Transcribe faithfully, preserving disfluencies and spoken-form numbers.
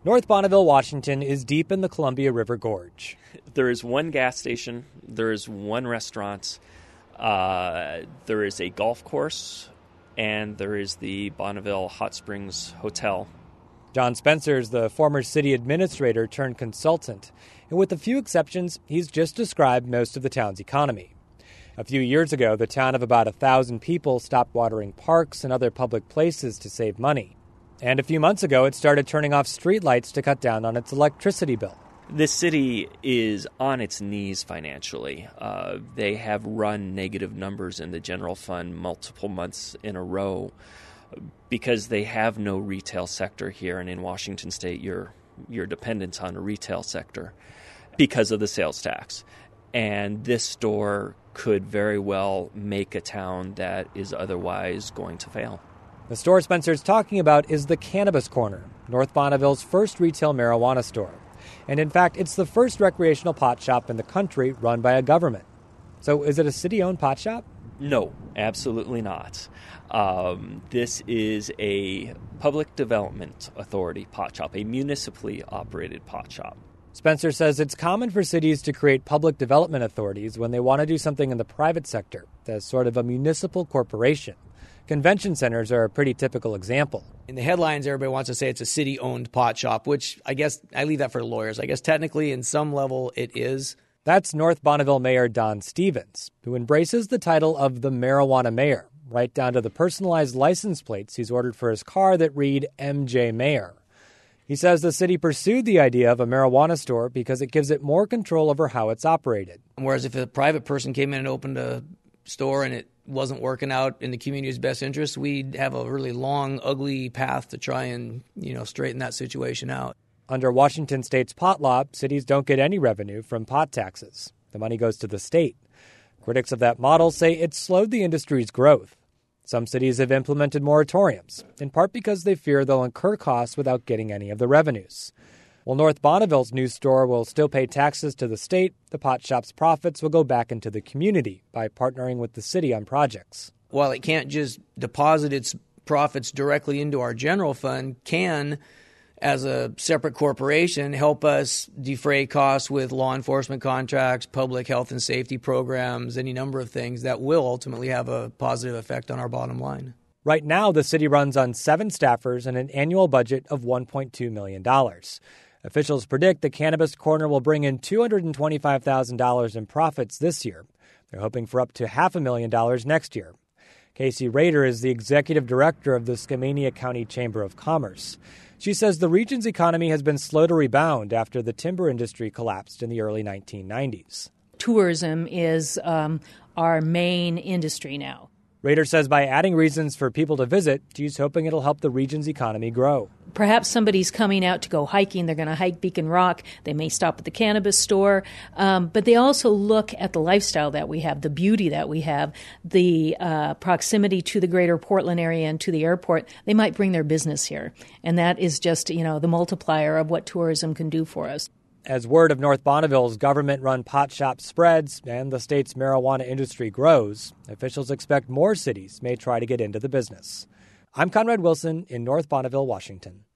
North Bonneville, Washington is deep in the Columbia River Gorge. There is one gas station, there is one restaurant, uh, there is a golf course, and there is the Bonneville Hot Springs Hotel. John Spencer is the former city administrator turned consultant, and with a few exceptions, he's just described most of the town's economy. A few years ago, the town of about a thousand people stopped watering parks and other public places to save money. And a few months ago, it started turning off streetlights to cut down on its electricity bill. This city is on its knees financially. Uh, they have run negative numbers in the general fund multiple months in a row because they have no retail sector here. And in Washington State, you're, you're dependent on a retail sector because of the sales tax. And this store could very well make a town that is otherwise going to fail. The store Spencer's talking about is the Cannabis Corner, North Bonneville's first retail marijuana store. And in fact, it's the first recreational pot shop in the country run by a government. So is it a city-owned pot shop? No, absolutely not. Um, this is a public development authority pot shop, a municipally operated pot shop. Spencer says it's common for cities to create public development authorities when they want to do something in the private sector, as sort of a municipal corporation. Convention centers are a pretty typical example. In the headlines, everybody wants to say it's a city-owned pot shop, which I guess I leave that for lawyers. I guess technically, in some level, it is. That's North Bonneville Mayor Don Stevens, who embraces the title of the marijuana mayor, right down to the personalized license plates he's ordered for his car that read M J Mayor. He says the city pursued the idea of a marijuana store because it gives it more control over how it's operated. Whereas if a private person came in and opened a store and it wasn't working out in the community's best interest, we'd have a really long, ugly path to try and, you know, straighten that situation out. Under Washington State's pot law, cities don't get any revenue from pot taxes. The money goes to the state. Critics of that model say it slowed the industry's growth. Some cities have implemented moratoriums, in part because they fear they'll incur costs without getting any of the revenues. While North Bonneville's new store will still pay taxes to the state, the pot shop's profits will go back into the community by partnering with the city on projects. While it can't just deposit its profits directly into our general fund, can, as a separate corporation, help us defray costs with law enforcement contracts, public health and safety programs, any number of things that will ultimately have a positive effect on our bottom line. Right now, the city runs on seven staffers and an annual budget of one point two million dollars. Officials predict the Cannabis Corner will bring in two hundred twenty-five thousand dollars in profits this year. They're hoping for up to half a million dollars next year. Casey Rader is the executive director of the Skamania County Chamber of Commerce. She says the region's economy has been slow to rebound after the timber industry collapsed in the early nineteen nineties. Tourism is um, our main industry now. Rader says by adding reasons for people to visit, she's hoping it'll help the region's economy grow. Perhaps somebody's coming out to go hiking. They're going to hike Beacon Rock. They may stop at the cannabis store. Um, but they also look at the lifestyle that we have, the beauty that we have, the uh, proximity to the greater Portland area and to the airport. They might bring their business here. And that is just, you know, the multiplier of what tourism can do for us. As word of North Bonneville's government-run pot shop spreads and the state's marijuana industry grows, officials expect more cities may try to get into the business. I'm Conrad Wilson in North Bonneville, Washington.